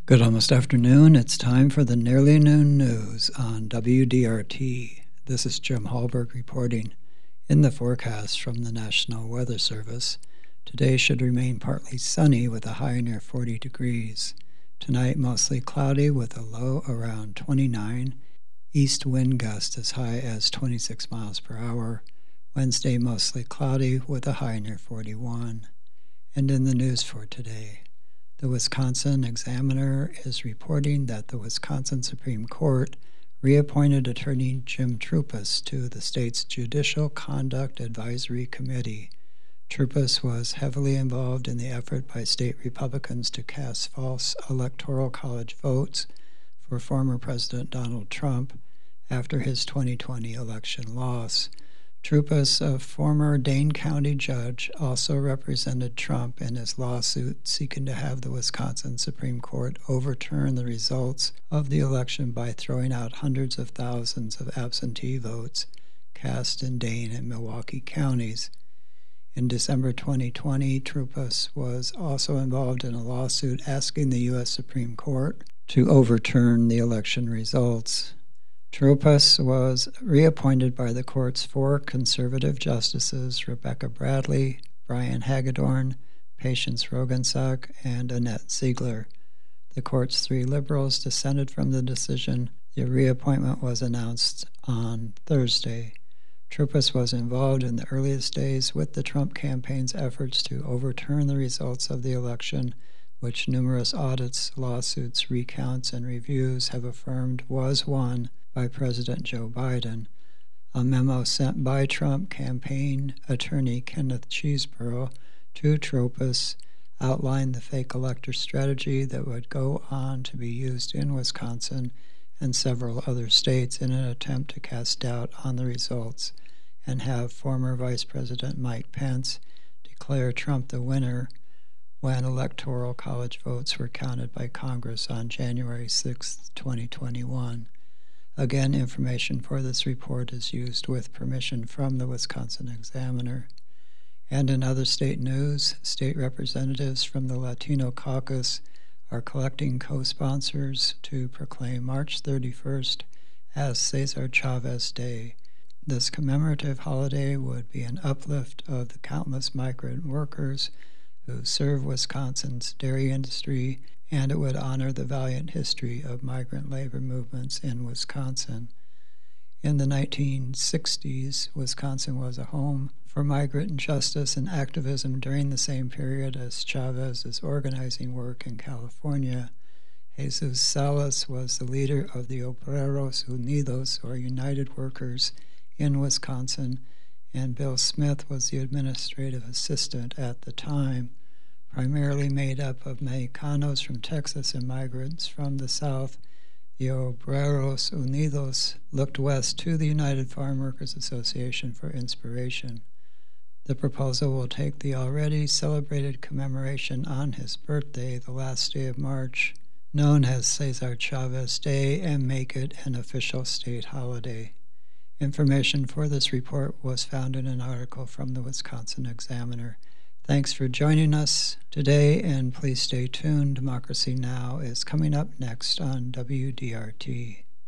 Good almost afternoon. It's time for the Nearly Noon News on WDRT. This is Jim Hallberg reporting. In the forecast from the National Weather Service, today should remain partly sunny with a high near 40 degrees. Tonight, mostly cloudy with a low around 29. East wind gust as high as 26 miles per hour. Wednesday, mostly cloudy with a high near 41. And in the news for today, the Wisconsin Examiner is reporting that the Wisconsin Supreme Court reappointed Attorney Jim Troupis to the state's Judicial Conduct Advisory Committee. Troupis was heavily involved in the effort by state Republicans to cast false Electoral College votes for former President Donald Trump after his 2020 election loss. Troupis, a former Dane County judge, also represented Trump in his lawsuit seeking to have the Wisconsin Supreme Court overturn the results of the election by throwing out hundreds of thousands of absentee votes cast in Dane and Milwaukee counties. In December 2020, Troupis was also involved in a lawsuit asking the U.S. Supreme Court to overturn the election results. Troupis was reappointed by the court's four conservative justices, Rebecca Bradley, Brian Hagedorn, Patience Roggensack, and Annette Ziegler. The court's three liberals dissented from the decision. The reappointment was announced on Thursday. Troupis was involved in the earliest days with the Trump campaign's efforts to overturn the results of the election, which numerous audits, lawsuits, recounts, and reviews have affirmed was won by President Joe Biden. A memo sent by Trump campaign attorney Kenneth Chesebro to Troupis outlined the fake elector strategy that would go on to be used in Wisconsin and several other states in an attempt to cast doubt on the results and have former Vice President Mike Pence declare Trump the winner when Electoral College votes were counted by Congress on January 6, 2021. Again, information for this report is used with permission from the Wisconsin Examiner. And in other state news, state representatives from the Latino caucus are collecting co-sponsors to proclaim March 31st as Cesar Chavez Day. This commemorative holiday would be an uplift of the countless migrant workers who serve Wisconsin's dairy industry, and it would honor the valiant history of migrant labor movements in Wisconsin. In the 1960s, Wisconsin was a home for migrant justice and activism during the same period as Chavez's organizing work in California. Jesus Salas was the leader of the Obreros Unidos, or United Workers, in Wisconsin, and Bill Smith was the administrative assistant at the time. Primarily made up of Mexicanos from Texas and migrants from the South, the Obreros Unidos looked west to the United Farm Workers Association for inspiration. The proposal will take the already celebrated commemoration on his birthday, the last day of March, known as Cesar Chavez Day, and make it an official state holiday. Information for this report was found in an article from the Wisconsin Examiner. Thanks for joining us today, and please stay tuned. Democracy Now! Is coming up next on WDRT.